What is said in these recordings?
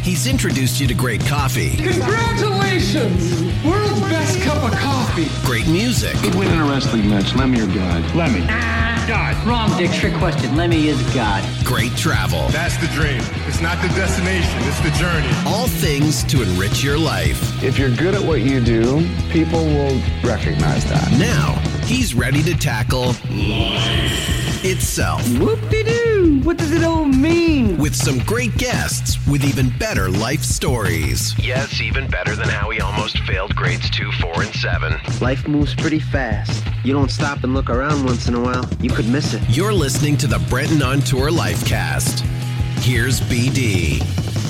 He's introduced you to great coffee. Congratulations! World's best cup of coffee. Great music. He'd win in a wrestling match. Lemmy or God? Lemmy. God. Wrong, Dick. Trick question. Lemmy is God. Great travel. That's the dream. It's not the destination, it's the journey. All things to enrich your life. If you're good at what you do, people will recognize that. Now, he's ready to tackle life itself. Whoop-de-doo. What does it all mean? With some great guests with even better life stories. Yes, even better than how he almost failed grades 2, 4, and 7. Life moves pretty fast. You don't stop and look around once in a while, you could miss it. You're listening to the Brenton on Tour Lifecast. Here's BD.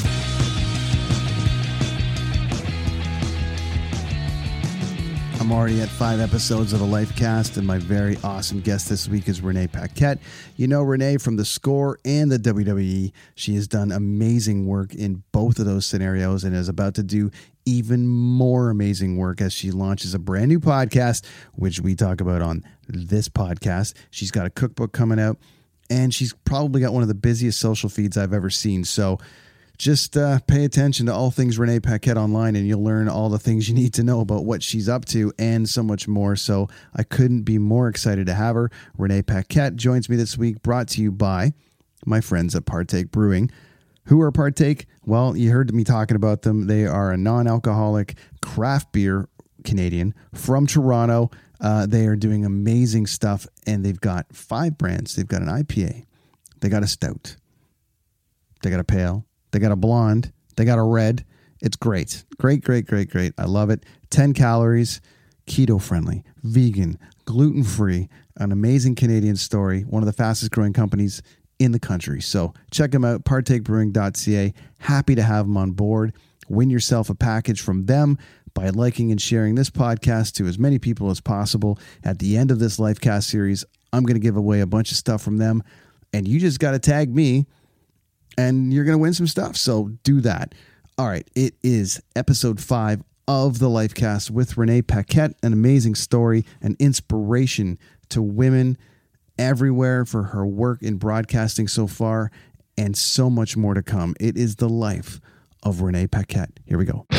I'm already at 5 episodes of the Lifecast, and my very awesome guest this week is Renee Paquette. You know Renee from The Score and the WWE. She has done amazing work in both of those scenarios and is about to do even more amazing work as she launches a brand new podcast, which we talk about on this podcast. She's got a cookbook coming out, and she's probably got one of the busiest social feeds I've ever seen. So just pay attention to all things Renee Paquette online, and you'll learn all the things you need to know about what she's up to and so much more. So I couldn't be more excited to have her. Renee Paquette joins me this week, brought to you by my friends at Partake Brewing. Who are Partake? Well, you heard me talking about them. They are a non-alcoholic craft beer Canadian from Toronto. They are doing amazing stuff, and they've got 5 brands. They've got an IPA. They got a stout. They got a pale. They got a blonde. They got a red. It's great. Great. I love it. 10 calories, keto-friendly, vegan, gluten-free, an amazing Canadian story, one of the fastest growing companies in the country. So check them out, partakebrewing.ca. Happy to have them on board. Win yourself a package from them by liking and sharing this podcast to as many people as possible. At the end of this Lifecast series, I'm going to give away a bunch of stuff from them, and you just got to tag me, and you're going to win some stuff. So do that. All right. It is episode 5 of the Lifecast with Renee Paquette, an amazing story, an inspiration to women everywhere for her work in broadcasting so far, and so much more to come. It is the life of Renee Paquette. Here we go.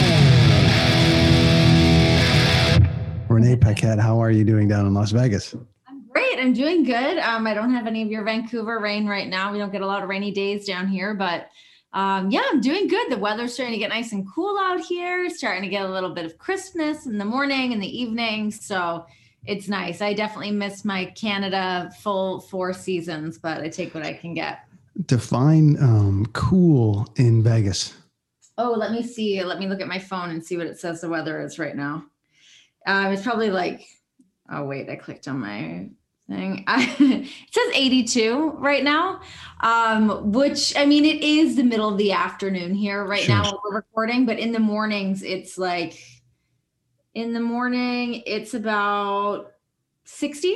Renee Paquette, how are you doing down in Las Vegas? Great. I'm doing good. I don't have any of your Vancouver rain right now. We don't get a lot of rainy days down here, but I'm doing good. The weather's starting to get nice and cool out here, starting to get a little bit of crispness in the morning and the evening. So it's nice. I definitely miss my Canada full 4 seasons, but I take what I can get. Define cool in Vegas. Oh, let me see. Let me look at my phone and see what it says the weather is right now. It's probably like, oh wait, I clicked on my thing. It says 82 right now, which, I mean, it is the middle of the afternoon here right now when we're recording, but in the mornings, it's like, in the morning, it's about 60.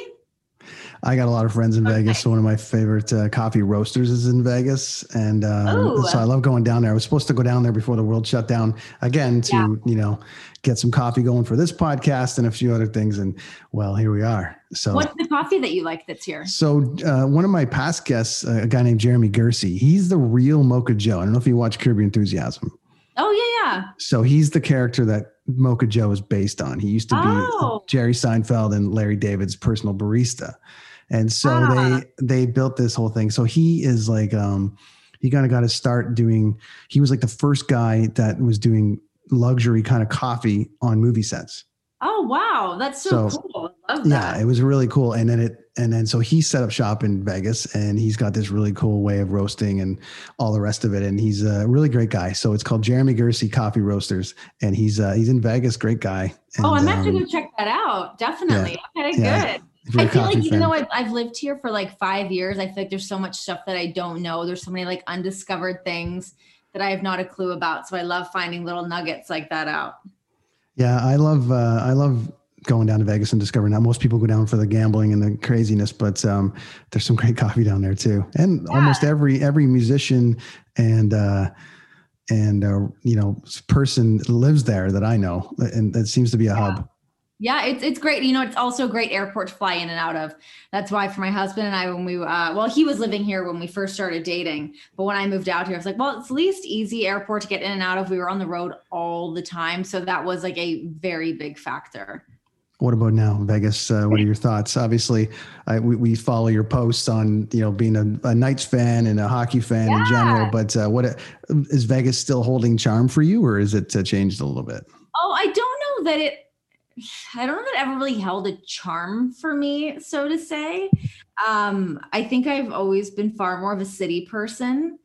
I got a lot of friends in Vegas. So one of my favorite coffee roasters is in Vegas. And so I love going down there. I was supposed to go down there before the world shut down again to, get some coffee going for this podcast and a few other things. And well, here we are. So what's the coffee that you like that's here? So one of my past guests, a guy named Jeremy Gersey, he's the real Mocha Joe. I don't know if you watch Curb Your Enthusiasm. Oh, yeah. So he's the character that Mocha Joe is based on. He used to be Jerry Seinfeld and Larry David's personal barista. And so they built this whole thing. So he is like, he kind of got to start doing, he was like the first guy that was doing luxury kind of coffee on movie sets. Oh, wow. That's so cool. I love that. Yeah, it was really cool. And then so he set up shop in Vegas, and he's got this really cool way of roasting and all the rest of it. And he's a really great guy. So it's called Jeremy Gersey Coffee Roasters, and he's in Vegas. Great guy. And, I'm going to go check that out. Definitely. Yeah, okay, yeah. Good. I feel like even though I've lived here for like 5 years, I feel like there's so much stuff that I don't know. There's so many like undiscovered things that I have not a clue about. So I love finding little nuggets like that out. Yeah, I love going down to Vegas and discovering that. Most people go down for the gambling and the craziness, but there's some great coffee down there too. And almost every musician and person lives there that I know, and it seems to be a hub. Yeah, it's great. You know, it's also a great airport to fly in and out of. That's why for my husband and I, when we, well, he was living here when we first started dating, but when I moved out here, I was like, well, it's the least easy airport to get in and out of. We were on the road all the time. So that was like a very big factor. What about now, Vegas? What are your thoughts? Obviously, we follow your posts on, you know, being a Knights fan and a hockey fan in general, but what is Vegas still holding charm for you, or is it changed a little bit? Oh, I don't know that it ever really held a charm for me, so to say. I think I've always been far more of a city person.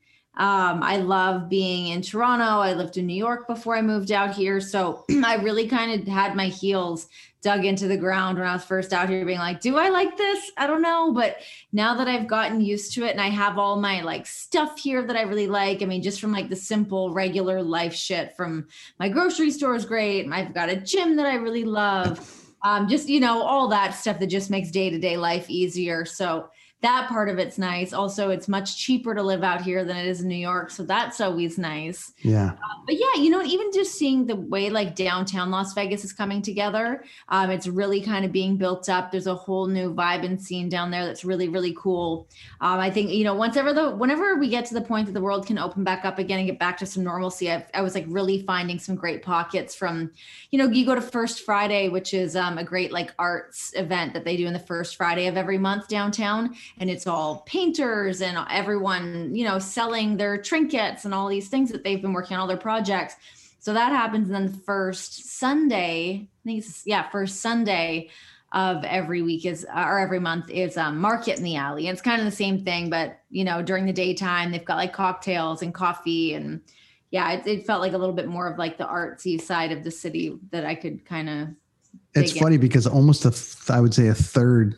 I love being in Toronto. I lived in New York before I moved out here. So I really kind of had my heels dug into the ground when I was first out here, being like, do I like this? I don't know. But now that I've gotten used to it and I have all my like stuff here that I really like, I mean, just from like the simple regular life shit from my grocery store is great. I've got a gym that I really love. Just, you know, all that stuff that just makes day-to-day life easier. So that part of it's nice. Also, it's much cheaper to live out here than it is in New York. So that's always nice. Yeah. But yeah, you know, even just seeing the way like downtown Las Vegas is coming together, it's really kind of being built up. There's a whole new vibe and scene down there that's really, really cool. I think, you know, whenever we get to the point that the world can open back up again and get back to some normalcy, I was like really finding some great pockets from, you know, you go to First Friday, which is a great like arts event that they do in the first Friday of every month downtown. And it's all painters and everyone, you know, selling their trinkets and all these things that they've been working on, all their projects. So that happens. And then the first Sunday, first Sunday of every week or every month is Market in the Alley. And it's kind of the same thing, but, you know, during the daytime, they've got like cocktails and coffee. And yeah, it felt like a little bit more of like the artsy side of the city that I could kind of. It's funny because almost I would say a third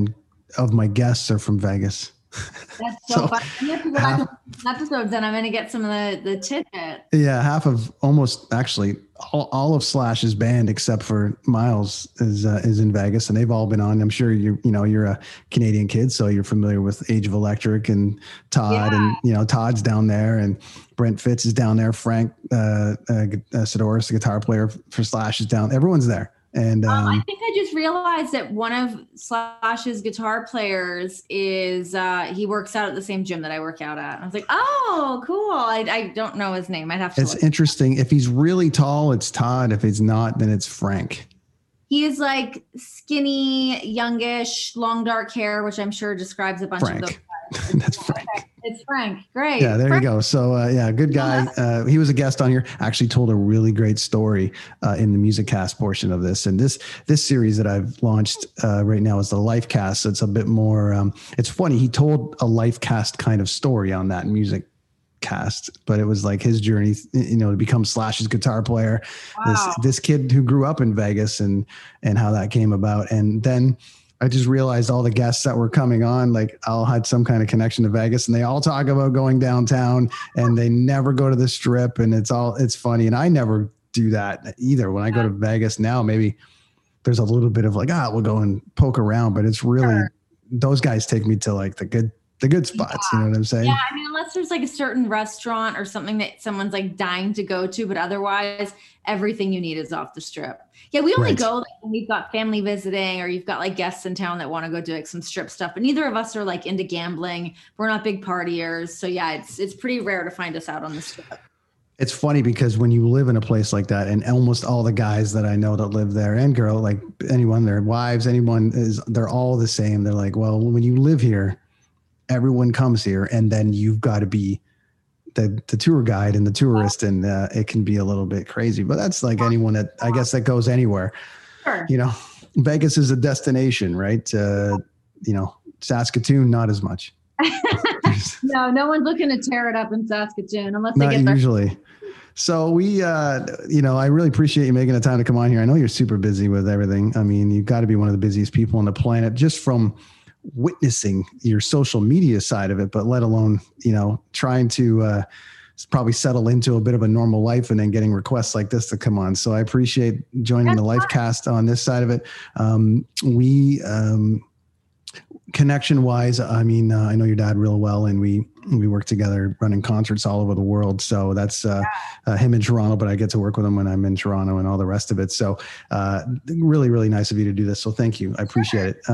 of my guests are from Vegas. That's so fun. You have to go back to episodes and I'm going to get some of the tidbit. Yeah. Half of almost actually all of Slash's band, except for Miles is in Vegas, and they've all been on. I'm sure you're a Canadian kid, so you're familiar with Age of Electric and Todd, and, you know, Todd's down there and Brent Fitz is down there. Frank Sidoris, the guitar player for Slash, is down. Everyone's there. And I think I just realized that one of Slash's guitar players is he works out at the same gym that I work out at. And I was like, oh, cool. I don't know his name. I'd have to. It's interesting. If he's really tall, it's Todd. If he's not, then it's Frank. He is like skinny, youngish, long dark hair, which I'm sure describes a bunch of those guys. That's Frank. Okay. It's Frank. Great. Yeah, there Frank. you go. So good guy. He was a guest on here. Actually told a really great story in the music cast portion of this. And this series that I've launched right now is the Life Cast. So it's a bit more. It's funny. He told a Life Cast kind of story on that music cast, but it was like his journey, you know, to become Slash's guitar player. Wow. This kid who grew up in Vegas and how that came about. And then I just realized all the guests that were coming on, like, all had some kind of connection to Vegas, and they all talk about going downtown and they never go to the Strip, and it's funny. And I never do that either. When I go to Vegas now, maybe there's a little bit of like, we'll go and poke around, but it's really, those guys take me to like the good spots. You know what I'm saying? Yeah. I mean, unless there's like a certain restaurant or something that someone's like dying to go to, but otherwise everything you need is off the Strip. Yeah. We only go like when we've got family visiting or you've got like guests in town that want to go do like some Strip stuff, but neither of us are like into gambling. We're not big partiers. So yeah, it's pretty rare to find us out on the Strip. It's funny because when you live in a place like that, and almost all the guys that I know that live there and girl, like anyone, their wives, they're all the same. They're like, well, when you live here, everyone comes here, and then you've got to be the tour guide and the tourist, and it can be a little bit crazy. But that's like anyone that goes anywhere. Sure. You know, Vegas is a destination, right? Saskatoon, not as much. No one's looking to tear it up in Saskatoon unless they get usually. So we, I really appreciate you making the time to come on here. I know you're super busy with everything. I mean, you've got to be one of the busiest people on the planet just from witnessing your social media side of it, but let alone, trying to probably settle into a bit of a normal life and then getting requests like this to come on. So I appreciate joining the Life Cast on this side of it. connection wise, I mean, I know your dad real well, and we work together running concerts all over the world. So that's him in Toronto, but I get to work with him when I'm in Toronto and all the rest of it. So really, really nice of you to do this. So thank you. I appreciate it.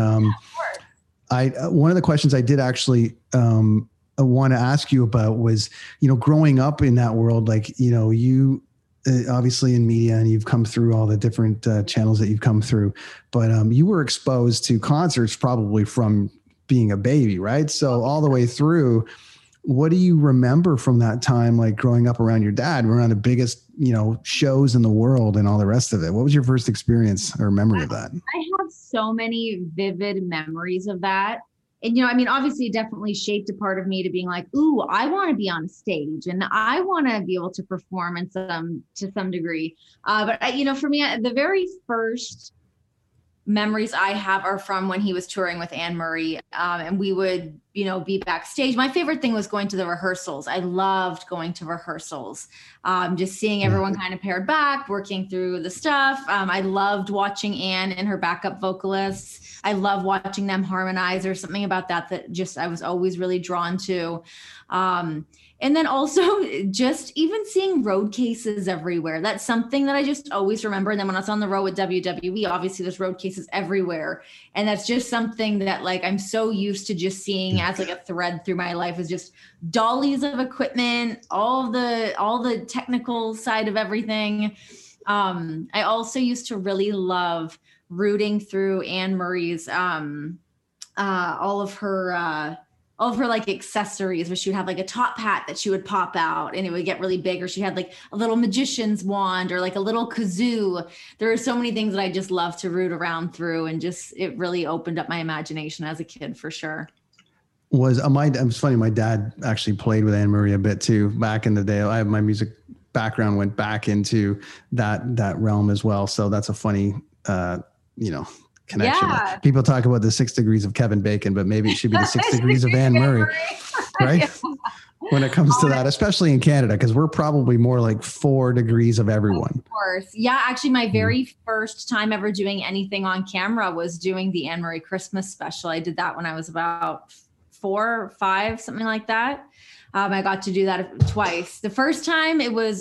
One of the questions I did actually want to ask you about was, growing up in that world, like, you obviously in media, and you've come through all the different channels that you've come through, but you were exposed to concerts probably from being a baby, right? So all the way through, what do you remember from that time, like growing up around your dad, around the biggest, shows in the world and all the rest of it? What was your first experience or memory of that? I have so many vivid memories of that. And, obviously it definitely shaped a part of me to being like, ooh, I want to be on a stage and I want to be able to perform to some degree. But for me, the very first memories I have are from when he was touring with Anne Murray. And we would, be backstage. My favorite thing was going to the rehearsals. I loved going to rehearsals, just seeing everyone kind of paired back, working through the stuff. I loved watching Anne and her backup vocalists. I love watching them harmonize. There's something about that just I was always really drawn to. And then also just even seeing road cases everywhere. That's something that I just always remember. And then when I was on the road with WWE, obviously there's road cases everywhere. And that's just something that like I'm so used to just seeing as like a thread through my life, is just dollies of equipment, all the technical side of everything. I also used to really love rooting through Anne Murray's all of her like accessories, where she would have like a top hat that she would pop out and it would get really big, or she had like a little magician's wand or like a little kazoo. There are so many things that I just love to root around through, and just it really opened up my imagination as a kid for sure. It was funny. My dad actually played with Anne Murray a bit too back in the day. I have my music background went back into that realm as well. So that's a funny, connection. Yeah. People talk about the 6 degrees of Kevin Bacon, but maybe it should be the 6 degrees of Anne Murray, right? Yeah. When it comes to that, especially in Canada, because we're probably more like 4 degrees of everyone. Of course. Yeah. Actually, my very first time ever doing anything on camera was doing the Anne Murray Christmas special. I did that when I was about 4 or 5, something like that. I got to do that twice. The first time it was,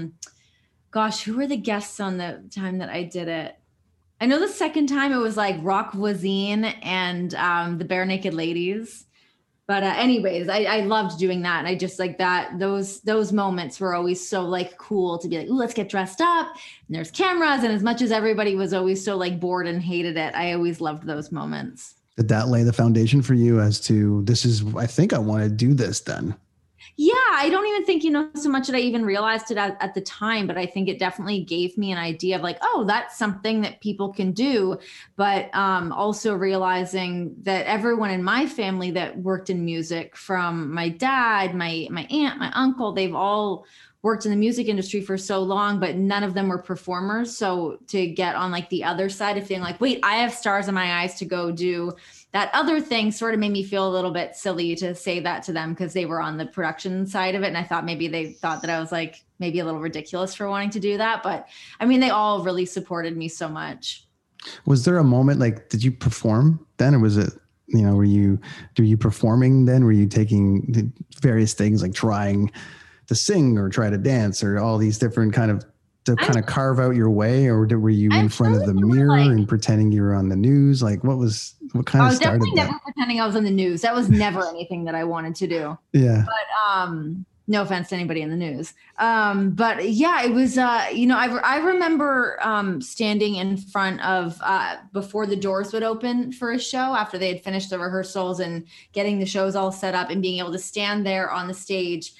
who were the guests on the time that I did it? I know the second time it was like Rock Voisine and the Bare Naked Ladies. But anyways, I loved doing that. And I just like that. Those moments were always so like cool to be like, ooh, let's get dressed up. And there's cameras. And as much as everybody was always so like bored and hated it, I always loved those moments. Did that lay the foundation for you as to I think I want to do this then? Yeah, I don't even think, so much that I even realized it at the time, but I think it definitely gave me an idea of like, oh, that's something that people can do. But also realizing that everyone in my family that worked in music, from my dad, my aunt, my uncle, they've all worked in the music industry for so long, but none of them were performers. So to get on like the other side of feeling like, wait, I have stars in my eyes to go do that other thing, sort of made me feel a little bit silly to say that to them, because they were on the production side of it. And I thought maybe they thought that I was like maybe a little ridiculous for wanting to do that. But I mean, they all really supported me so much. Was there a moment, like, did you perform then, or was it, were you performing then? Were you taking the various things like trying to sing or try to dance or all these different kind of carve out your way, or were you in front of the mirror and pretending you were on the news? Like what kind of started that? I was definitely never pretending I was on the news. That was never anything that I wanted to do. Yeah. But no offense to anybody in the news. But yeah, it was, I remember standing in front of, before the doors would open for a show, after they had finished the rehearsals and getting the shows all set up, and being able to stand there on the stage.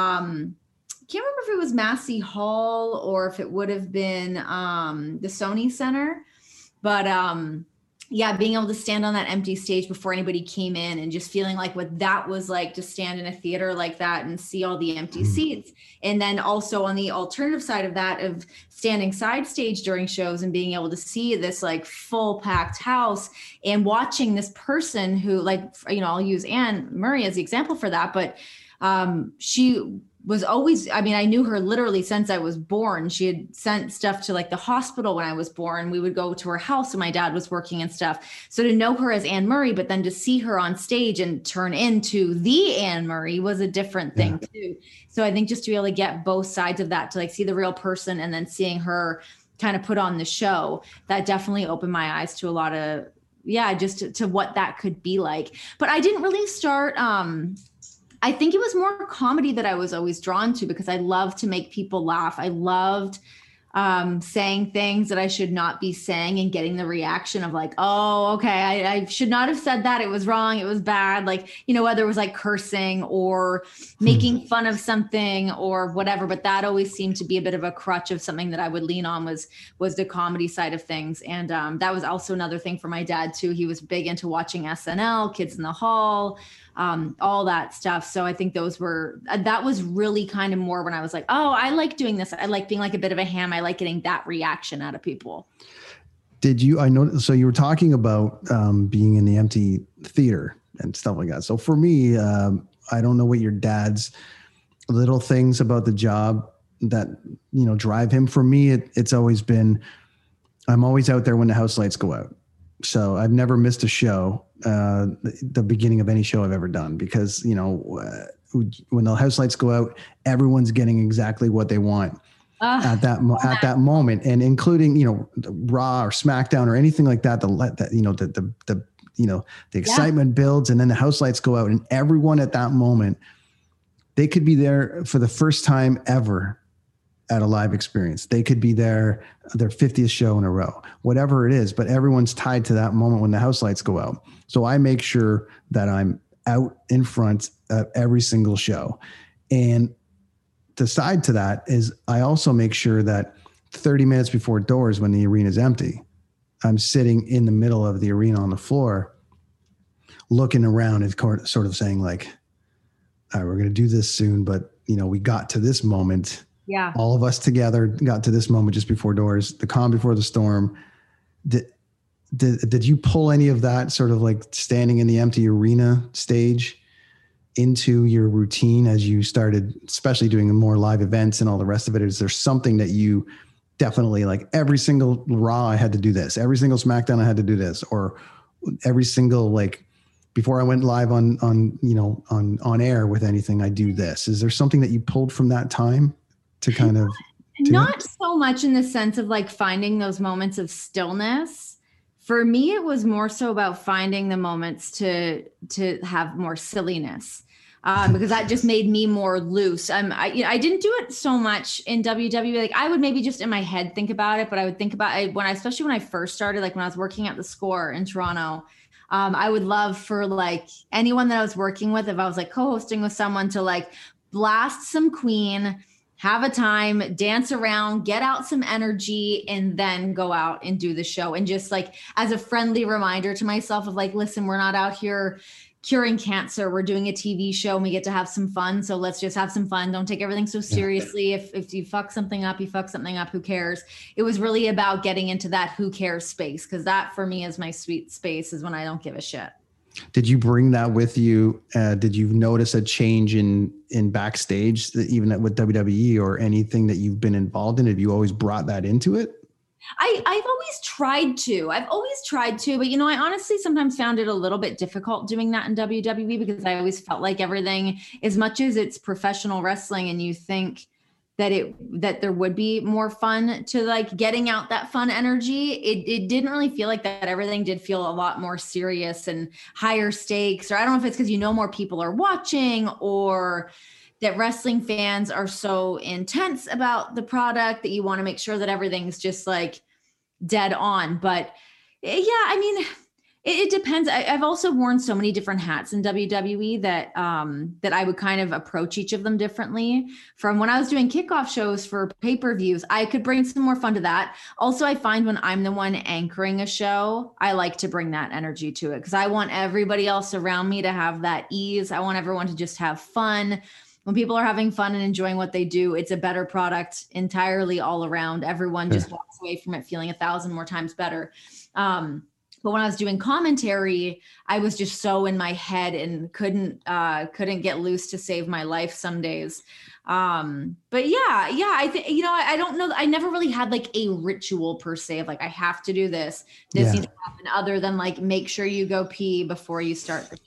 Can't remember if it was Massey Hall or if it would have been the Sony Center, but being able to stand on that empty stage before anybody came in, and just feeling like what that was like to stand in a theater like that and see all the empty seats. And then also on the alternative side of that, of standing side stage during shows and being able to see this like full packed house, and watching this person who, like, I'll use Anne Murray as the example for that, but she was always, I mean, I knew her literally since I was born. She had sent stuff to like the hospital when I was born. We would go to her house when my dad was working and stuff. So to know her as Anne Murray, but then to see her on stage and turn into the Anne Murray was a different thing too. So I think just to be able to get both sides of that, to like see the real person and then seeing her kind of put on the show, that definitely opened my eyes to a lot of, just to what that could be like. But I didn't really start, I think it was more comedy that I was always drawn to, because I love to make people laugh. I loved saying things that I should not be saying and getting the reaction of like, oh, okay, I should not have said that. It was wrong. It was bad. Like, you know, whether it was like cursing or making fun of something or whatever, but that always seemed to be a bit of a crutch of something that I would lean on was the comedy side of things. And that was also another thing for my dad too. He was big into watching SNL, Kids in the Hall, all that stuff. So I think that was really kind of more when I was like, oh, I like doing this. I like being like a bit of a ham. I like getting that reaction out of people. I know, so you were talking about being in the empty theater and stuff like that. So for me, I don't know what your dad's little things about the job that, you know, drive him. For me, it's always been, I'm always out there when the house lights go out. So I've never missed a show, the beginning of any show I've ever done, because, you know, when the house lights go out, everyone's getting exactly what they want at that moment, and including, you know, Raw or SmackDown or anything like that. The excitement builds, and then the house lights go out, and everyone at that moment, they could be there for the first time ever at a live experience. They could be there, their 50th show in a row, whatever it is, but everyone's tied to that moment when the house lights go out. So I make sure that I'm out in front of every single show. And the side to that is I also make sure that 30 minutes before doors, when the arena is empty, I'm sitting in the middle of the arena on the floor, looking around and sort of saying like, all right, we're going to do this soon, but you know, we got to this moment. Yeah. All of us together got to this moment just before doors, the calm before the storm. Did you pull any of that sort of like standing in the empty arena stage into your routine as you started, especially doing more live events and all the rest of it? Is there something that you definitely like, every single Raw I had to do this, every single SmackDown I had to do this, or every single, like, before I went live on air with anything, I do this? Is there something that you pulled from that time to kind of not so much in the sense of like finding those moments of stillness? For me, it was more so about finding the moments to have more silliness, because that just made me more loose. I didn't do it so much in WWE. Like I would maybe just in my head think about it, but I would think about it especially when I first started, like when I was working at the Score in Toronto. I would love for like anyone that I was working with, if I was like co-hosting with someone, to like blast some Queen, have a time, dance around, get out some energy, and then go out and do the show. And just like as a friendly reminder to myself of like, listen, we're not out here curing cancer. We're doing a TV show and we get to have some fun. So let's just have some fun. Don't take everything so seriously. If you fuck something up, you fuck something up. Who cares? It was really about getting into that who cares space, because that for me is my sweet space, is when I don't give a shit. Did you bring that with you? Did you notice a change in backstage, even with WWE or anything that you've been involved in? Have you always brought that into it? I've always tried to, but you know, I honestly sometimes found it a little bit difficult doing that in WWE, because I always felt like everything, as much as it's professional wrestling and you think that there would be more fun to like getting out that fun energy, it didn't really feel like that. Everything did feel a lot more serious and higher stakes, or I don't know if it's because, you know, more people are watching, or that wrestling fans are so intense about the product that you want to make sure that everything's just like dead on. But yeah, I mean, it depends. I've also worn so many different hats in WWE that I would kind of approach each of them differently. From when I was doing kickoff shows for pay-per-views, I could bring some more fun to that. Also, I find when I'm the one anchoring a show, I like to bring that energy to it, because I want everybody else around me to have that ease. I want everyone to just have fun. When people are having fun and enjoying what they do, it's a better product entirely all around. Everyone just walks away from it feeling 1,000 more times better. But when I was doing commentary, I was just so in my head and couldn't get loose to save my life some days. But yeah, I think, I don't know. I never really had like a ritual per se of like, I have to do this. This needs to happen, other than like, make sure you go pee before you start the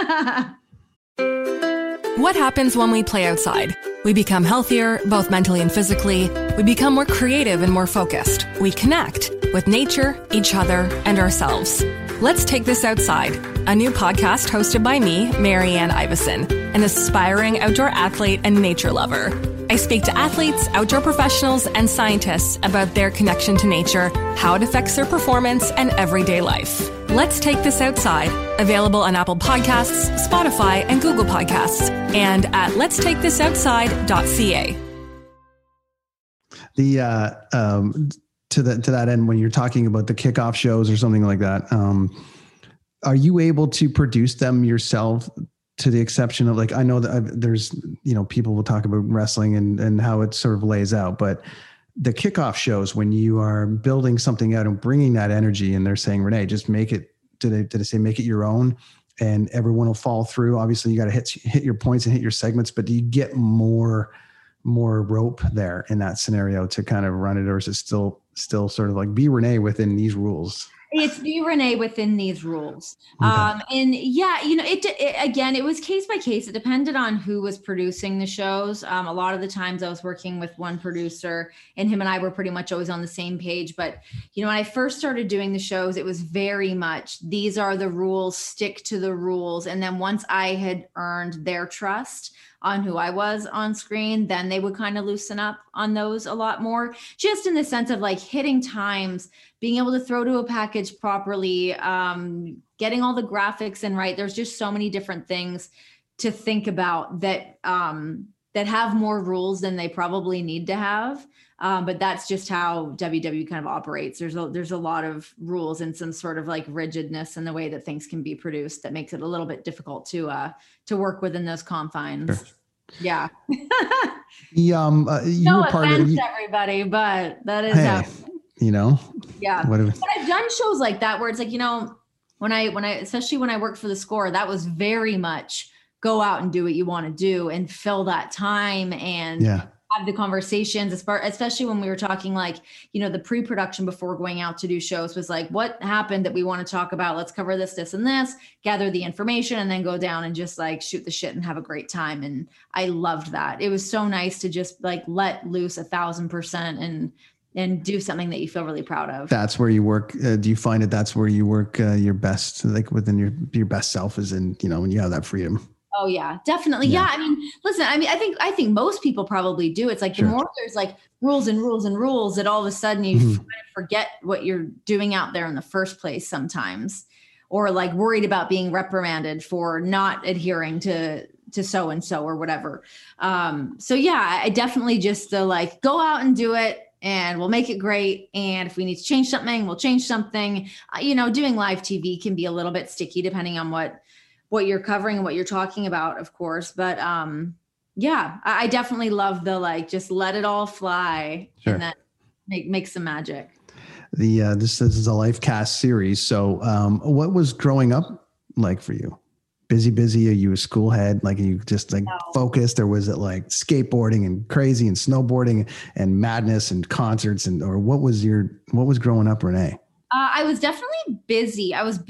show. What happens when we play outside? We become healthier, both mentally and physically. We become more creative and more focused. We connect with nature, each other, and ourselves. Let's Take This Outside, a new podcast hosted by me, Marianne Iveson, an aspiring outdoor athlete and nature lover. I speak to athletes, outdoor professionals, and scientists about their connection to nature, how it affects their performance, and everyday life. Let's Take This Outside, available on Apple Podcasts, Spotify, and Google Podcasts, and at letsttakethisoutside.ca. To that end, when you're talking about the kickoff shows or something like that, are you able to produce them yourself, to the exception of, like, I know that there's, people will talk about wrestling and how it sort of lays out, but the kickoff shows, when you are building something out and bringing that energy, and they're saying, Renee, just make it, did they say make it your own and everyone will fall through? Obviously you got to hit your points and hit your segments, but do you get more rope there in that scenario to kind of run it, or is it still sort of like be Renee within these rules? It's be Renee within these rules. Okay. And yeah, it was case by case. It depended on who was producing the shows. A lot of the times I was working with one producer, and him and I were pretty much always on the same page. But, when I first started doing the shows, it was very much, these are the rules, stick to the rules. And then once I had earned their trust on who I was on screen, then they would kind of loosen up on those a lot more, just in the sense of like hitting times, being able to throw to a package properly, getting all the graphics in right. There's just so many different things to think about that have more rules than they probably need to have. But that's just how WWE kind of operates. There's a lot of rules and some sort of like rigidness in the way that things can be produced that makes it a little bit difficult to work within those confines. Sure. Yeah. No offense to everybody, but that is how. Yeah. But I've done shows like that where it's like, when I especially when I worked for the Score, that was very much go out and do what you want to do and fill that time and have the conversations, especially when we were talking like, the pre-production before going out to do shows was like, what happened that we want to talk about? Let's cover this, this, and this, gather the information, and then go down and just like shoot the shit and have a great time. And I loved that. It was so nice to just like let loose 1,000% and do something that you feel really proud of. That's where you work. Do you find that's where you work your best, like within your best self, is in, when you have that freedom? Oh yeah, definitely. Yeah. I mean, listen, I think most people probably do. It's like the more there's like rules and rules and rules, that all of a sudden you kind of forget what you're doing out there in the first place sometimes, or like worried about being reprimanded for not adhering to so-and-so or whatever. So yeah, I definitely just like go out and do it, and we'll make it great. And if we need to change something, we'll change something. Doing live TV can be a little bit sticky depending on what you're covering and what you're talking about, of course. But I definitely love the like just let it all fly and then make some magic. This is a life cast series. So what was growing up like for you? Busy? Are you a school head? Like, are you just like focused, or was it like skateboarding and crazy and snowboarding and madness and concerts, or what was growing up, Renee? I was definitely busy. I was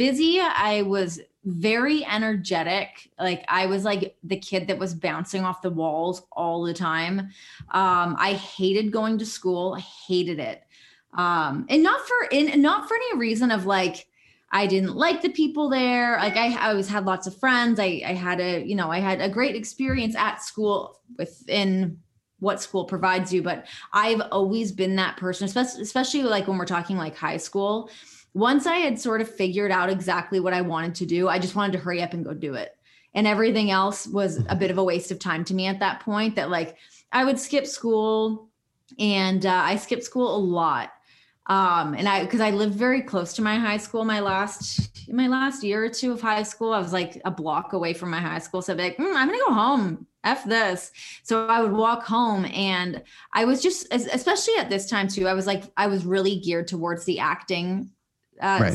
very energetic. Like I was like the kid that was bouncing off the walls all the time. I hated going to school. I hated it. And not for any reason of like, I didn't like the people there. Like I always had lots of friends. I had a great experience at school within what school provides you, but I've always been that person, especially like when we're talking like high school. Once I had sort of figured out exactly what I wanted to do, I just wanted to hurry up and go do it. And everything else was a bit of a waste of time to me at that point, that like I would skip school, and I skipped school a lot. Because I lived very close to my high school, my last year or two of high school, I was like a block away from my high school. So I'd be like, I'm going to go home. F this. So I would walk home, and I was just, especially at this time too, I was really geared towards the acting side of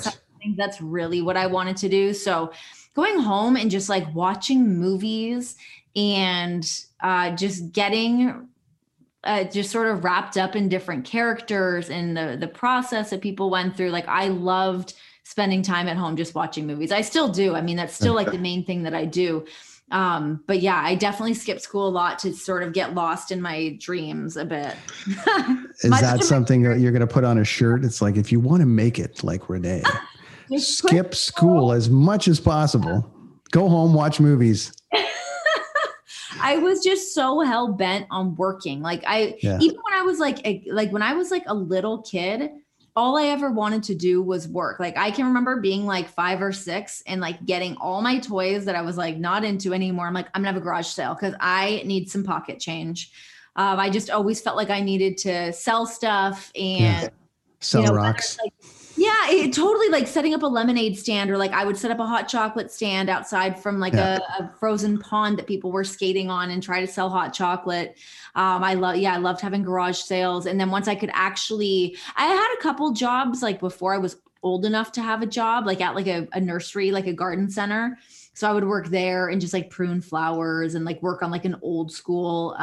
think that's really what I wanted to do. So going home and just like watching movies and just getting just sort of wrapped up in different characters and the process that people went through. Like I loved spending time at home just watching movies. I still do. I mean, that's still like the main thing that I do. But yeah, I definitely skip school a lot to sort of get lost in my dreams a bit. Is that something that you're going to put on a shirt? It's like, if you want to make it like Renee, skip school as much as possible. Go home, watch movies. I was just so hell bent on working. Like even when I was when I was like a little kid, all I ever wanted to do was work. Like I can remember being like 5 or 6 and like getting all my toys that I was like not into anymore. I'm like, I'm gonna have a garage sale because I need some pocket change. I just always felt like I needed to sell stuff and sell rocks. Yeah, it totally, like setting up a lemonade stand, or like I would set up a hot chocolate stand outside from like a frozen pond that people were skating on and try to sell hot chocolate. I loved having garage sales. And then once I could I had a couple jobs like before I was old enough to have a job, like at like a nursery, like a garden center. So I would work there and just like prune flowers and like work on like an old school,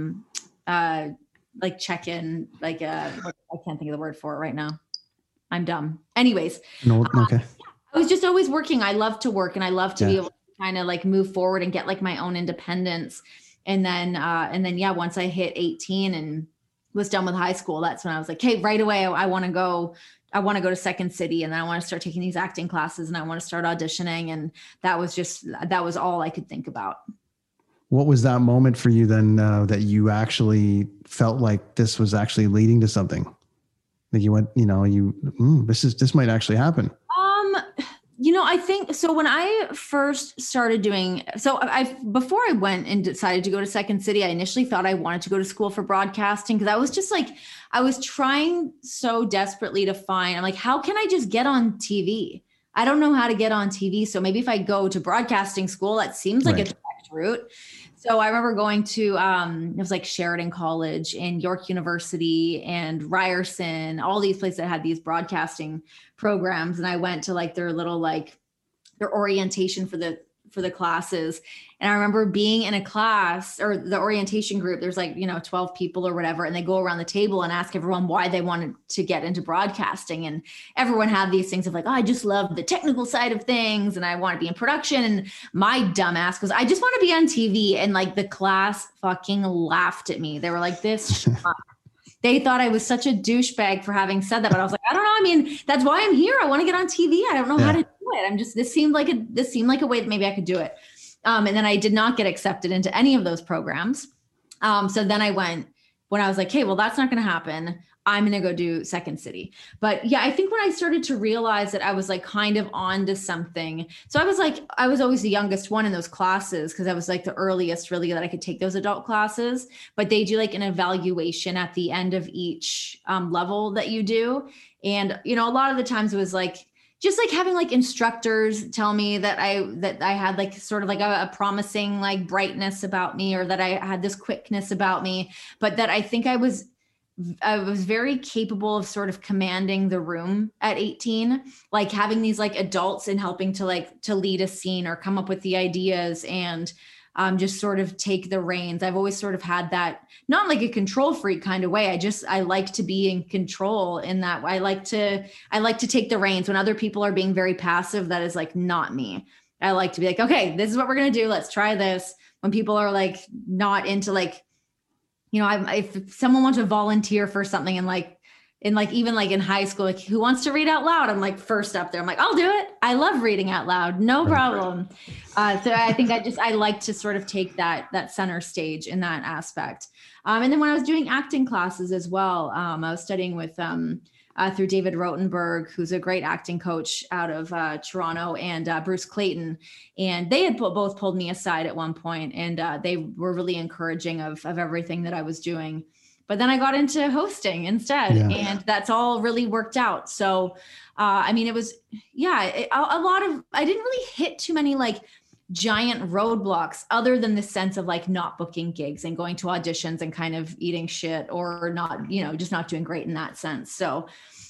like check-in, like I can't think of the word for it right now. I'm dumb. Anyways, I was just always working. I love to work and I love to be able to kind of like move forward and get like my own independence. And then, once I hit 18 and was done with high school, that's when I was like, hey, right away, I want to go to Second City, and then I want to start taking these acting classes and I want to start auditioning. And that was all I could think about. What was that moment for you then that you actually felt like this was actually leading to something? That you went, this might actually happen. I think so. When I first started before I went and decided to go to Second City, I initially thought I wanted to go to school for broadcasting because I was just like, I was trying so desperately to find, I'm like, how can I just get on TV? I don't know how to get on TV. So maybe if I go to broadcasting school, that seems like a direct route. So I remember going to, it was like Sheridan College and York University and Ryerson, all these places that had these broadcasting programs. And I went to like their little, like their orientation for the classes. And I remember being in a class, or the orientation group, there's like, 12 people or whatever. And they go around the table and ask everyone why they wanted to get into broadcasting. And everyone had these things of like, oh, I just love the technical side of things and I want to be in production. And my dumb ass goes, I just want to be on TV. And like the class fucking laughed at me. They were like, this they thought I was such a douchebag for having said that. But I was like, I don't know. I mean, that's why I'm here. I want to get on TV. I don't know how to do it. This seemed like a way that maybe I could do it. And then I did not get accepted into any of those programs. So then I went, when I was like, hey, well, that's not going to happen. I'm going to go do Second City. But yeah, I think when I started to realize that I was like kind of on to something. So I was always the youngest one in those classes because I was like the earliest really that I could take those adult classes. But they do like an evaluation at the end of each level that you do. And, a lot of the times it was like, just like having like instructors tell me that I had like sort of like a promising like brightness about me, or that I had this quickness about me, but that I think I was very capable of sort of commanding the room at 18, like having these like adults and helping to lead a scene or come up with the ideas and just sort of take the reins. I've always sort of had that, not like a control freak kind of way. I like to be in control in that. I like to take the reins when other people are being very passive. That is like not me. I like to be like, okay, this is what we're going to do. Let's try this. When people are like not into like, if someone wants to volunteer for something and like, even like in high school, like who wants to read out loud? I'm like first up there. I'm like, I'll do it. I love reading out loud. No problem. So I think I like to sort of take that center stage in that aspect. And then when I was doing acting classes as well, I was studying with, through David Rotenberg, who's a great acting coach out of Toronto, and Bruce Clayton. And they had both pulled me aside at one point, and they were really encouraging of everything that I was doing. But then I got into hosting instead, and that's all really worked out. So, it was, a lot of, I didn't really hit too many like giant roadblocks other than the sense of like not booking gigs and going to auditions and kind of eating shit or not, just not doing great in that sense. So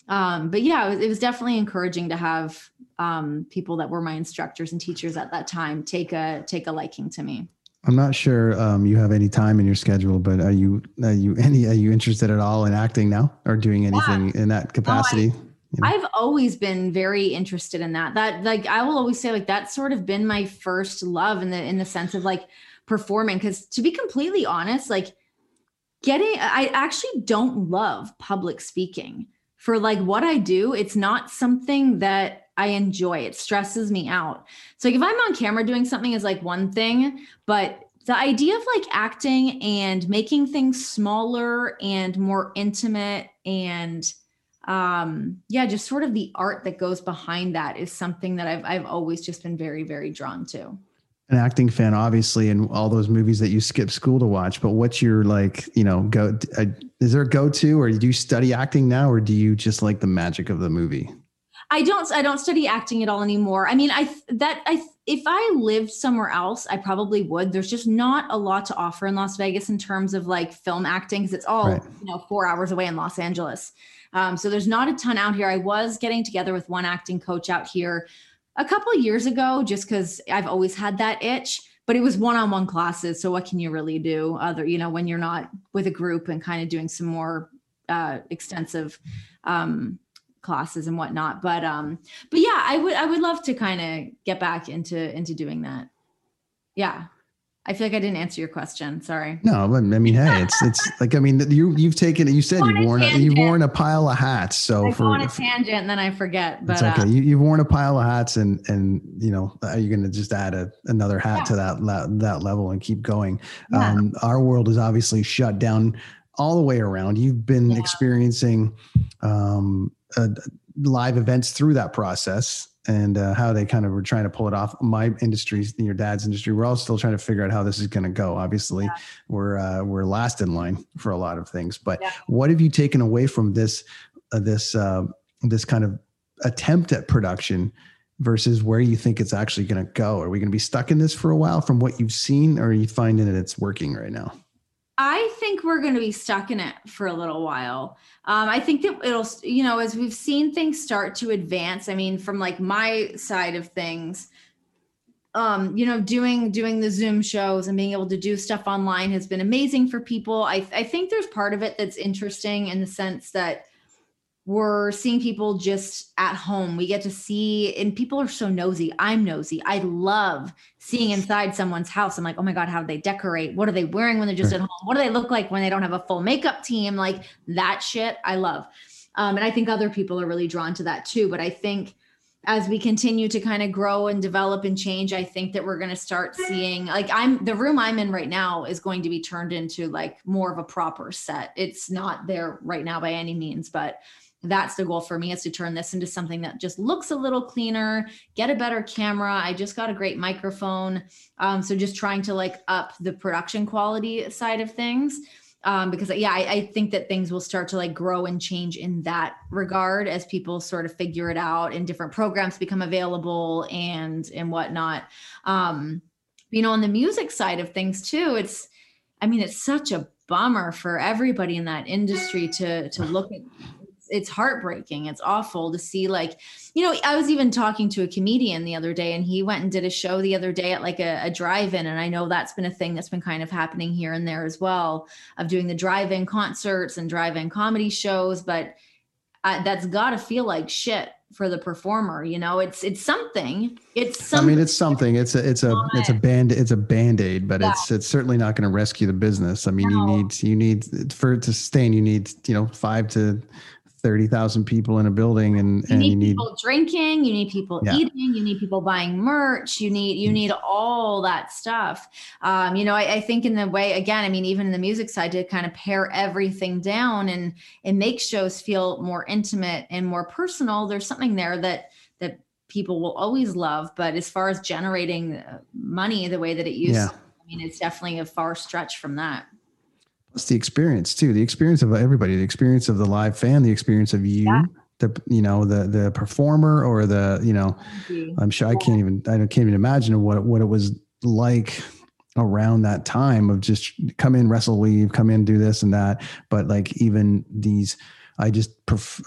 But yeah, it was definitely encouraging to have people that were my instructors and teachers at that time take a liking to me. I'm not sure you have any time in your schedule, but are you interested at all in acting now or doing anything in that capacity? I've always been very interested in that. Like, I will always say, like, that's sort of been my first love in the sense of like performing. Because to be completely honest, like I actually don't love public speaking for like what I do. It's not something that I enjoy. It stresses me out. So like, if I'm on camera doing something is like one thing, but the idea of like acting and making things smaller and more intimate and just sort of the art that goes behind that is something that I've always just been very, very drawn to. An acting fan, obviously, in all those movies that you skip school to watch, but what's your like, is there a go-to, or do you study acting now, or do you just like the magic of the movie? I don't study acting at all anymore. I mean, if I lived somewhere else, I probably would. There's just not a lot to offer in Las Vegas in terms of like film acting, because it's all, 4 hours away in Los Angeles. So there's not a ton out here. I was getting together with one acting coach out here a couple of years ago, just because I've always had that itch, but it was one-on-one classes. So what can you really do other, when you're not with a group and kind of doing some more extensive classes and whatnot. But yeah, I would love to kind of get back into doing that. Yeah. I feel like I didn't answer your question. Sorry. No, I mean, hey, it's like, I mean, you've taken it. You said you've worn a pile of hats. So I go on a tangent and then I forget. But it's okay. You've worn a pile of hats, and are you going to just add another hat to that level and keep going? Yeah. Our world is obviously shut down all the way around. You've been experiencing live events through that process. And how they kind of were trying to pull it off. My industry, your dad's industry, we're all still trying to figure out how this is going to go. Obviously, we're last in line for a lot of things. But what have you taken away from this kind of attempt at production versus where you think it's actually going to go? Are we going to be stuck in this for a while from what you've seen, or are you finding that it's working right now? I think we're going to be stuck in it for a little while. I think that it'll, as we've seen things start to advance, I mean, from like my side of things, doing the Zoom shows and being able to do stuff online has been amazing for people. I think there's part of it that's interesting in the sense that we're seeing people just at home. We get to see, and people are so nosy. I'm nosy. I love seeing inside someone's house. I'm like, oh my God, how do they decorate? What are they wearing when they're just at home? What do they look like when they don't have a full makeup team? Like that shit I love. And I think other people are really drawn to that too. But I think as we continue to kind of grow and develop and change, I think that we're going to start seeing, like the room I'm in right now is going to be turned into like more of a proper set. It's not there right now by any means, but that's the goal for me, is to turn this into something that just looks a little cleaner, get a better camera. I just got a great microphone. So just trying to like up the production quality side of things. Because I think that things will start to like grow and change in that regard as people sort of figure it out and different programs become available and whatnot. On the music side of things too, it's such a bummer for everybody in that industry to look at. It's heartbreaking. It's awful to see, like, I was even talking to a comedian the other day, and he went and did a show the other day at like a drive-in. And I know that's been a thing that's been kind of happening here and there as well, of doing the drive-in concerts and drive-in comedy shows. But that's got to feel like shit for the performer. It's something. It's something. I mean, it's something. It's a Band-Aid, but it's certainly not going to rescue the business. I mean, you need for it to sustain, you need 5 to 30,000 people in a building, and you need people drinking, you need people eating, you need people buying merch, you need all that stuff. I think in the way, again, even in the music side, to kind of pare everything down and make shows feel more intimate and more personal, there's something there that people will always love. But as far as generating money the way that it used to, it's definitely a far stretch from that. It's the experience too, the experience of everybody, the experience of the live fan, the experience of you, the performer, or I'm sure I can't even imagine what it was like around that time of just come in, wrestle, leave, come in, do this and that. But like even these I just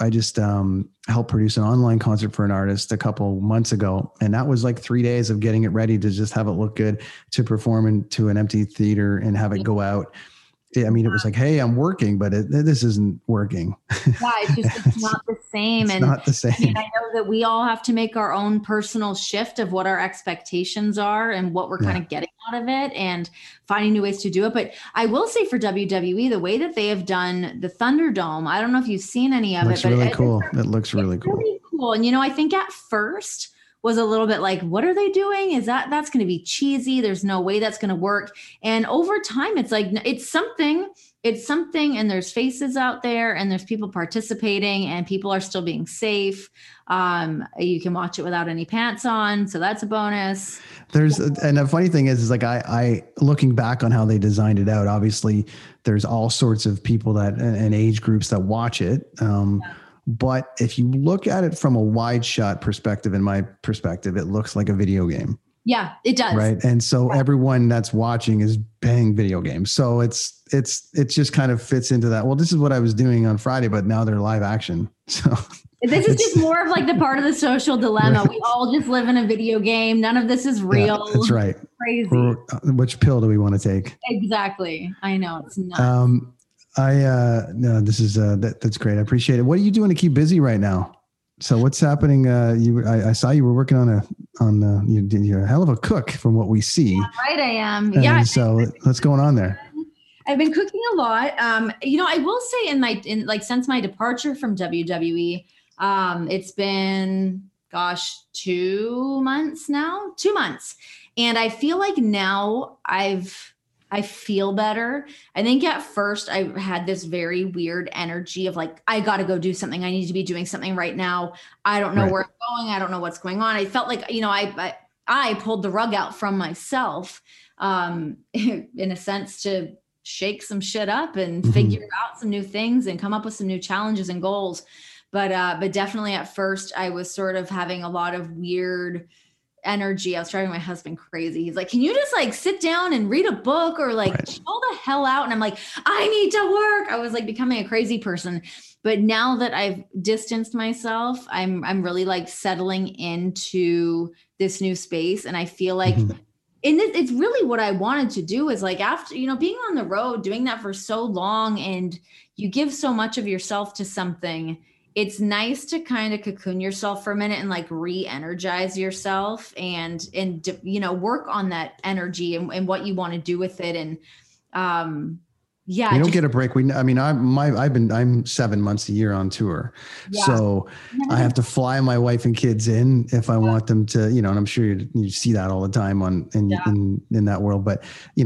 helped produce an online concert for an artist a couple months ago. And that was like 3 days of getting it ready to just have it look good, to perform into an empty theater and have it go out. I mean, it was like, hey, I'm working, but this isn't working. Yeah, it's not the same. It's not the same. I mean, I know that we all have to make our own personal shift of what our expectations are and what we're kind of getting out of it and finding new ways to do it. But I will say for WWE, the way that they have done the Thunderdome, I don't know if you've seen any of it, but really cool. It looks really cool. Really cool. And, I think at first was a little bit like, what are they doing? That's going to be cheesy. There's no way that's going to work. And over time, it's like, it's something, and there's faces out there and there's people participating and people are still being safe. You can watch it without any pants on. So that's a bonus. And the funny thing is like, I looking back on how they designed it out, obviously there's all sorts of people and age groups that watch it. But if you look at it from a wide shot perspective, in my perspective, it looks like a video game. Yeah, it does. Right. And so everyone that's watching is playing video games. So it just kind of fits into that. Well, this is what I was doing on Friday, but now they're live action. So this is just more of like the part of the social dilemma. Right. We all just live in a video game. None of this is real. Yeah, that's right. Crazy. Which pill do we want to take? Exactly. I know, it's nuts. No, this is, that's great. I appreciate it. What are you doing to keep busy right now? So what's happening? I saw you were working you're a hell of a cook from what we see. Yeah, right. I am. Yeah. So what's going on there? I've been cooking a lot. I will say since my departure from WWE, it's been, 2 months now, 2 months. And I feel like now I feel better. I think at first I had this very weird energy of like, I got to go do something. I need to be doing something right now. I don't know where I'm going. I don't know what's going on. I felt like, I pulled the rug out from myself, in a sense, to shake some shit up and figure out some new things and come up with some new challenges and goals. But definitely at first I was sort of having a lot of weird energy. I was driving my husband crazy. He's like, can you just like sit down and read a book or like chill the hell out? And I'm like, I need to work. I was like becoming a crazy person. But now that I've distanced myself, I'm really like settling into this new space. And I feel like it's really what I wanted to do is like after, being on the road, doing that for so long and you give so much of yourself to something, it's nice to kind of cocoon yourself for a minute and like re-energize yourself and work on that energy and what you want to do with it. And you don't get a break. I'm 7 months a year on tour. Yeah. So I have to fly my wife and kids in if I want them to, and I'm sure you see that all the time in that world, but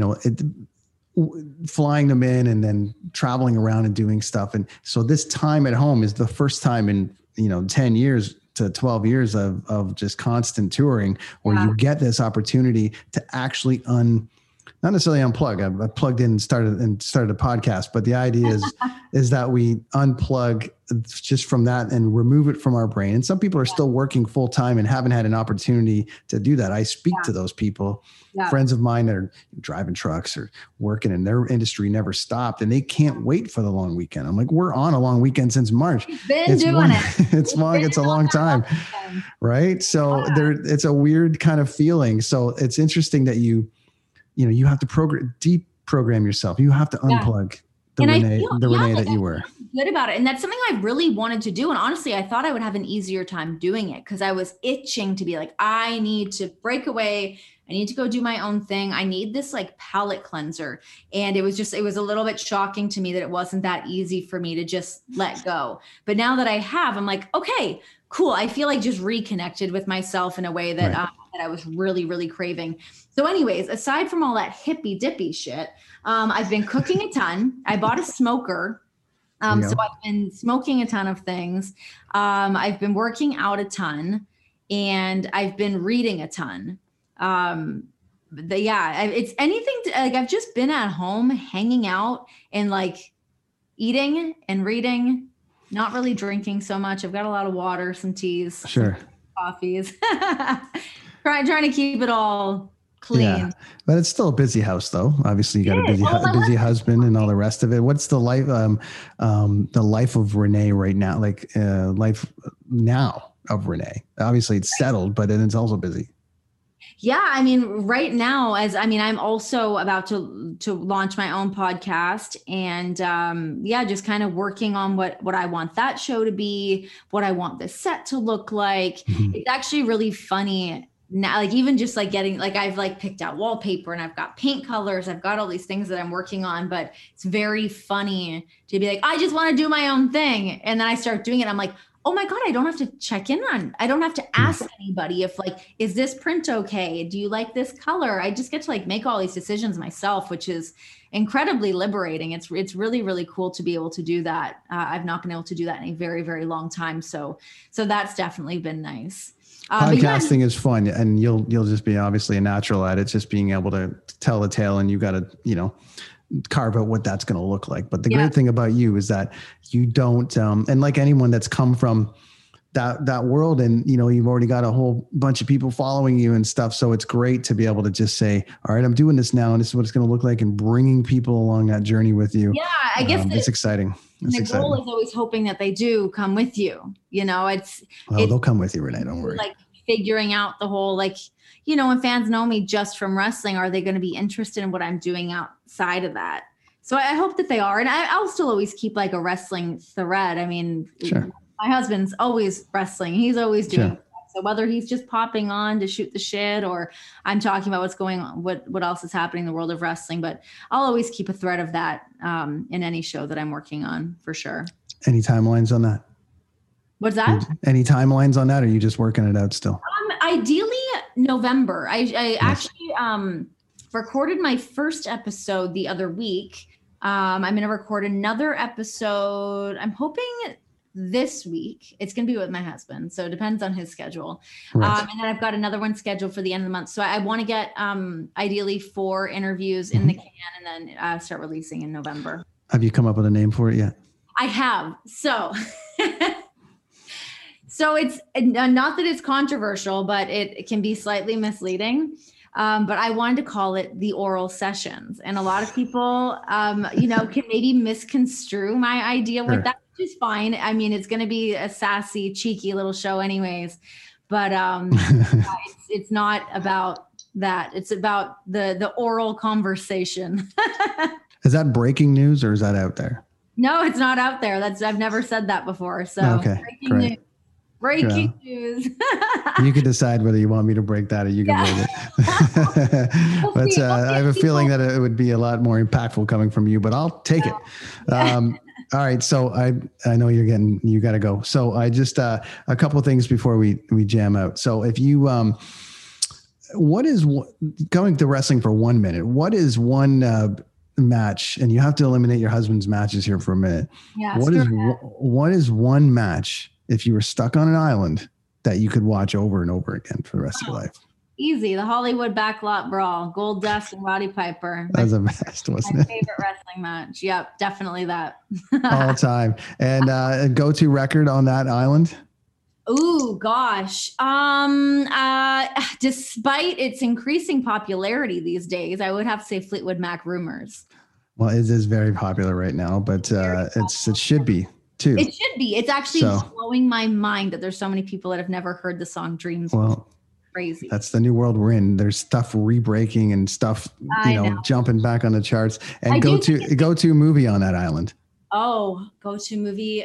flying them in and then traveling around and doing stuff. And so this time at home is the first time in, 10 years to 12 years of just constant touring where you get this opportunity to actually not necessarily unplug. I plugged in and started a podcast, but the idea is that we unplug just from that and remove it from our brain. And some people are still working full time and haven't had an opportunity to do that. I speak to those people, friends of mine that are driving trucks or working in their industry never stopped and they can't wait for the long weekend. I'm like, we're on a long weekend since March. It's a long time. Right. So it's a weird kind of feeling. So it's interesting that you have to deprogram yourself. You have to unplug the Renee that you were. Good about it. And that's something I really wanted to do. And honestly, I thought I would have an easier time doing it because I was itching to be like, I need to break away. I need to go do my own thing. I need this like palate cleanser. And it was a little bit shocking to me that it wasn't that easy for me to just let go. But now that I have, I'm like, okay, cool. I feel like just reconnected with myself in a way that, that I was really, really craving. So anyways, aside from all that hippy dippy shit, I've been cooking a ton. I bought a smoker. So I've been smoking a ton of things. I've been working out a ton and I've been reading a ton. It's anything I've just been at home hanging out and like eating and reading, not really drinking so much. I've got a lot of water, some teas, some coffees, trying to keep it all clean. Yeah, but it's still a busy house, though. Obviously, you got a busy husband and all the rest of it. What's the life of Renee right now? Like life now of Renee. Obviously, it's settled, but then it's also busy. Yeah, I mean, right now, I'm also about to launch my own podcast, and just kind of working on what I want that show to be, what I want the set to look like. Mm-hmm. It's actually really funny now, like even just like getting, like I've like picked out wallpaper and I've got paint colors, I've got all these things that I'm working on, but it's very funny to be like, I just want to do my own thing, and then I start doing it. I'm like, oh my God, I don't have to check in on, I don't have to ask anybody if like, is this print okay? Do you like this color? I just get to like make all these decisions myself, which is incredibly liberating. It's really, really cool to be able to do that. I've not been able to do that in a very, very long time. So that's definitely been nice. Podcasting is fun, and you'll just be obviously a natural at it, just being able to tell a tale, and you got to, carve out what that's going to look like. But the great thing about you is that you don't, and like anyone that's come from that world, and, you've already got a whole bunch of people following you and stuff. So it's great to be able to just say, all right, I'm doing this now, and this is what it's going to look like, and bringing people along that journey with you. Yeah, I guess it's exciting. The goal is always hoping that they do come with you. They'll come with you, Renee. Don't worry. Like figuring out the whole, like, when fans know me just from wrestling, are they going to be interested in what I'm doing outside of that? So I hope that they are. And I'll still always keep like a wrestling thread. I mean, sure. My husband's always wrestling. He's always doing that. So whether he's just popping on to shoot the shit, or I'm talking about what's going on, what else is happening in the world of wrestling, but I'll always keep a thread of that in any show that I'm working on, for sure. Any timelines on that? What's that? Any timelines on that? Or are you just working it out still? Ideally November. I actually recorded my first episode the other week. I'm going to record another episode. I'm hoping this week. It's going to be with my husband, so it depends on his schedule. Right. And then I've got another one scheduled for the end of the month. So I want to get ideally 4 interviews in the can, and then start releasing in November. Have you come up with a name for it yet? I have. So so it's not that it's controversial, but it can be slightly misleading. But I wanted to call it The Oral Sessions. And a lot of people, can maybe misconstrue my idea with that, which is fine. I mean, it's going to be a sassy, cheeky little show anyways. But it's not about that. It's about the oral conversation. Is that breaking news, or is that out there? No, it's not out there. I've never said that before. So okay, great. Breaking news. You can decide whether you want me to break that, or you can break it. But I have a feeling that it would be a lot more impactful coming from you, but I'll take it. All right. So I know you got to go. So I just, a couple of things before we jam out. So if you, what is going to wrestling for 1 minute? What is one match? And you have to eliminate your husband's matches here for a minute. Yeah. What is one match, if you were stuck on an island, that you could watch over and over again for the rest of your life? Easy. The Hollywood Backlot Brawl, Goldust and Roddy Piper. That was a best, wasn't it? My favorite wrestling match. Yep, definitely that. All time. And a go-to record on that island? Ooh, gosh. Despite its increasing popularity these days, I would have to say Fleetwood Mac Rumors. Well, it is very popular right now, but it should be too. It should be. It's actually blowing my mind that there's so many people that have never heard the song Dreams. Well, crazy. That's the new world we're in. There's stuff re-breaking and stuff, jumping back on the charts. And go to movie on that island. Oh, go to movie.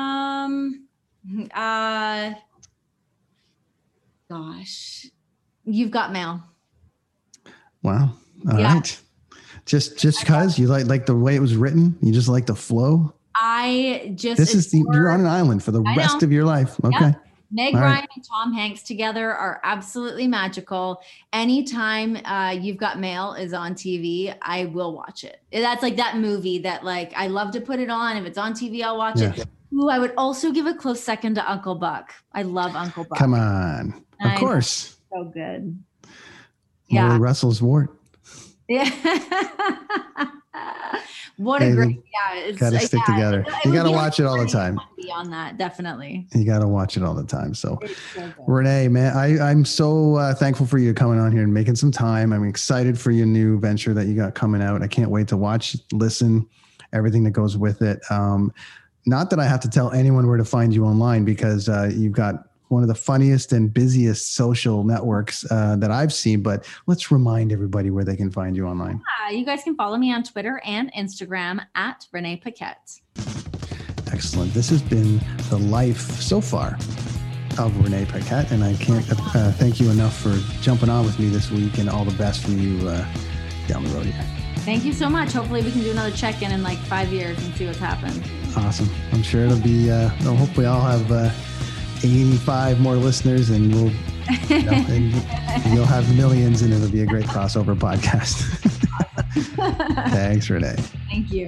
Gosh, You've Got Mail. Wow. All right. Just because you like the way it was written, you just like the flow. You're on an island for the rest of your life. Okay. Yep. Meg Ryan and Tom Hanks together are absolutely magical. Anytime You've Got Mail is on TV, I will watch it. That's like that movie that like I love to put it on. If it's on TV, I'll watch it. Ooh, I would also give a close second to Uncle Buck. I love Uncle Buck. Come on. Of course. So good. Molly Russell's Wart. Yeah. What a great, it's got to stick together. You got to watch it all the time. Beyond that, definitely. You got to watch it all the time. So Renee, man, I'm so thankful for you coming on here and making some time. I'm excited for your new venture that you got coming out. I can't wait to watch, listen, everything that goes with it. Not that I have to tell anyone where to find you online, because you've got one of the funniest and busiest social networks that I've seen, but let's remind everybody where they can find you online. Yeah, you guys can follow me on Twitter and Instagram at Renee Paquette. Excellent. This has been the life so far of Renee Paquette, and I can't thank you enough for jumping on with me this week, and all the best for you down the road here. Thank you so much. Hopefully we can do another check-in in like 5 years and see what's happened. Awesome. I'm sure it'll be, hopefully I'll have 85 more listeners, and and you'll have millions, and it'll be a great crossover podcast. Thanks, Renee. Thank you.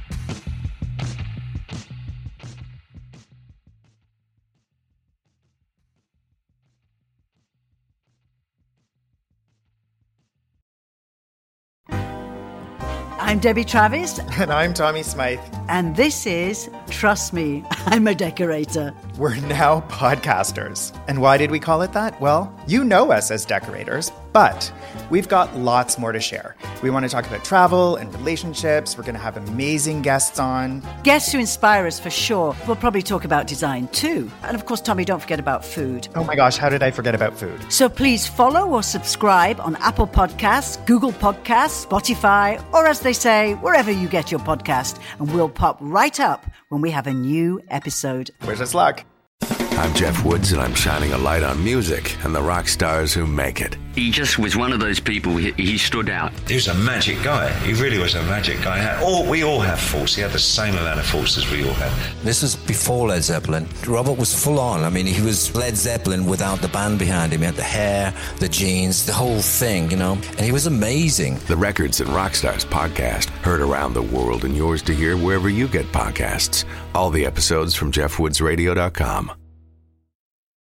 I'm Debbie Travis. And I'm Tommy Smythe. And this is Trust Me, I'm a Decorator. We're now podcasters. And why did we call it that? Well, you know us as decorators, but we've got lots more to share. We want to talk about travel and relationships. We're going to have amazing guests on. Guests who inspire us for sure. We'll probably talk about design too. And of course, Tommy, don't forget about food. Oh my gosh, how did I forget about food? So please follow or subscribe on Apple Podcasts, Google Podcasts, Spotify, or as they say, wherever you get your podcast. And we'll pop right up when we have a new episode. Wish us luck. I'm Jeff Woods, and I'm shining a light on music and the rock stars who make it. He just was one of those people, he stood out. He was a magic guy. He really was a magic guy. We all have faults. He had the same amount of faults as we all have. This was before Led Zeppelin. Robert was full on. I mean, he was Led Zeppelin without the band behind him. He had the hair, the jeans, the whole thing, you know. And he was amazing. The Records and Rockstars podcast, heard around the world, and yours to hear wherever you get podcasts. All the episodes from JeffWoodsRadio.com.